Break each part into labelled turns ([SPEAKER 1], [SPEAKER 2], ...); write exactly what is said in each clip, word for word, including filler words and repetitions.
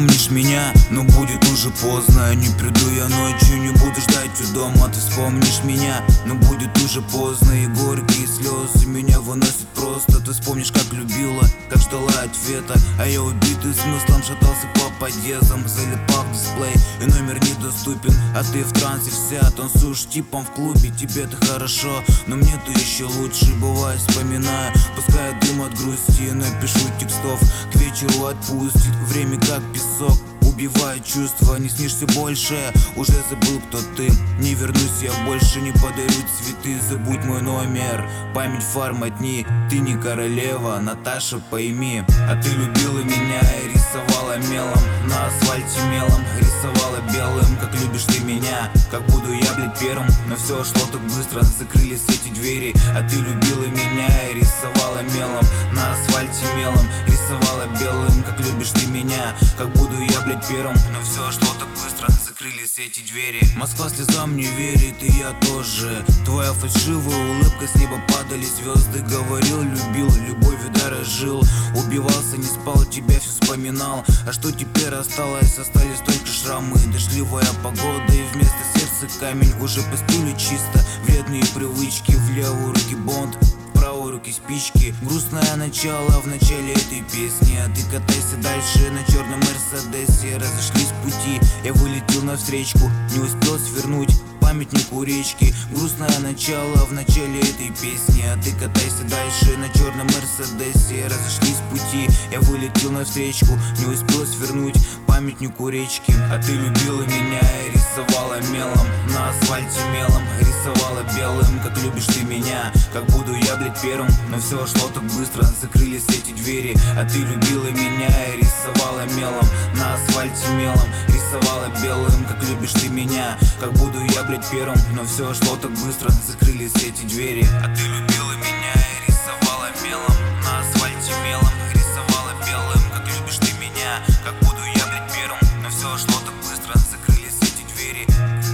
[SPEAKER 1] вспомнишь меня, но будет уже поздно. Не приду я ночью, не буду ждать у дома. Ты вспомнишь меня, но будет уже поздно. И горькие слезы меня выносят просто. Ты вспомнишь, как любила, как ждала ответа. А я убитый смыслом шатался по подъездам, залипал в дисплей, и номер недоступен. А ты в трансе вся, танцуешь типом в клубе. Тебе-то хорошо, но мне-то еще лучше. Бывает вспоминаю, пускай дым от грусти. Напишу текстов, к вечеру отпустит время как песок. Убивает чувства, не снишься больше. Уже забыл, кто ты. Не вернусь я больше, не подарю цветы. Забудь мой номер, память форматни. Ты не королева, Наташа, пойми. А ты любила меня и рисовала мелом. На асфальте мелом рисовала белым. Как любишь ты меня, как буду я, блядь, первым. Но все шло так быстро, закрылись эти двери. А ты любила меня и рисовала мелом. На асфальте мелом рисовала белым. Как любишь ты меня, как буду я, блядь, первым. Но все шло так быстро, закрылись эти двери. Москва слезам не верит, и я тоже. Твоя фальшивая улыбка, с неба падали звезды. Говорил, любил, любовью дорожил. Убивался, не спал, тебя все вспоминал. А что теперь осталось? Остались только шрамы. Дождливая погода, и вместо сердца камень. Уже постелю чисто, вредные привычки. В левую руки бонд, в правой руки спички. Грустное начало в начале этой песни. А ты катайся дальше на черном Мерседесе. Разошлись пути, я вылетел навстречку. Не успел свернуть памятнику речки. Грустное начало в начале этой песни. А ты катайся дальше на черном Мерседесе. Разошлись пути, я вылетел навстречку. Не успел свернуть памятнику речки. А ты любила меня и рисовала мелом. На асфальте мелом рисовала белым. Как любишь ты меня, как буду я, блядь, первым. Но все шло так быстро, закрылись эти двери. А ты любила меня и рисовала мелом. На асфальте мелом рисовала белым. Как любишь ты меня, как буду я, блядь, первым. Но все шло так быстро, закрылись эти двери. А ты любила меня и рисовала мелом. На асфальте мелом рисовала белым. Как любишь ты меня, как буду я, блядь, первым. Но все шло так быстро, закрылись эти двери.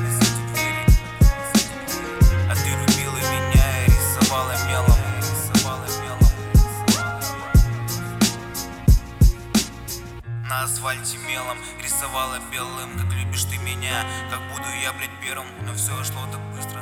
[SPEAKER 1] А ты любила меня и рисовала мелом. На асфальте мелом рисовала белым. Как любишь ты меня, как буду я, блядь, первым. Но все шло так быстро.